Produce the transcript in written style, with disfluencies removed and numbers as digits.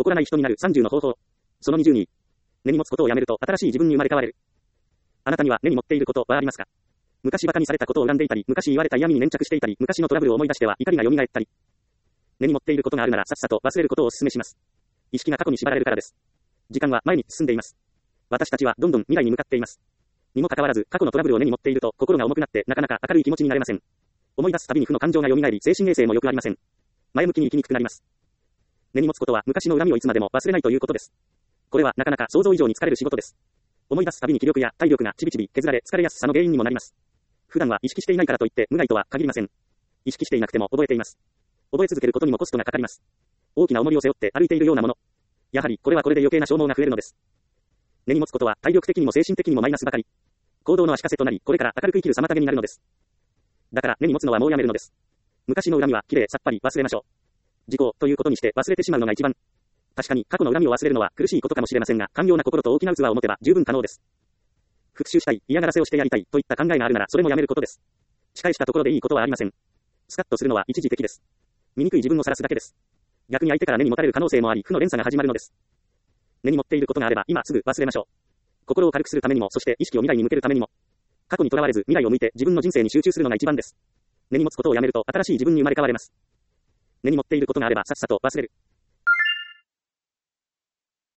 らない人になる30の方法。その22。根に持つことをやめると新しい自分に生まれ変われる。あなたには根に持っていることはありますか？昔馬鹿にされたことを恨んでいたり、昔言われた嫌味に粘着していたり、昔のトラブルを思い出しては怒りが蘇ったり。根に持っていることがあるならさっさと忘れることをお勧めします。意識が過去に縛られるからです。時間は前に進んでいます。私たちはどんどん未来に向かっています。にもかかわらず過去のトラブルを根に持っていると心が重くなってなかなか明るい気持ちになれません。思い出すたびに負の感情が蘇り、精神衛生も良くありません。前向きに生きにくくなります。根に持つことは昔の恨みをいつまでも忘れないということです。これはなかなか想像以上に疲れる仕事です。思い出すたびに気力や体力がちびちび削られ疲れやすさの原因にもなります。普段は意識していないからといって無害とは限りません。意識していなくても覚えています。覚え続けることにもコストがかかります。大きな重りを背負って歩いているようなもの。やはりこれはこれで余計な消耗が増えるのです。根に持つことは体力的にも精神的にもマイナスばかり。行動の足かせとなり、これから明るく生きる妨げになるのです。だから根に持つのはもうやめるのです。昔の恨みはきれいさっぱり忘れましょう。時効ということにして忘れてしまうのが一番。確かに過去の恨みを忘れるのは苦しいことかもしれませんが、寛容な心と大きな器を持てば十分可能です。復讐したい、嫌がらせをしてやりたいといった考えがあるならそれもやめることです。仕返したところでいいことはありません。スカッとするのは一時的です。醜い自分を晒すだけです。逆に相手から根に持たれる可能性もあり、負の連鎖が始まるのです。根に持っていることがあれば今すぐ忘れましょう。心を軽くするためにも、そして意識を未来に向けるためにも、過去にとらわれず未来を向いて自分の人生に集中するのが一番です。根に持つことをやめると新しい自分に生まれ変われます。根に持っていることがあればさっさと忘れる。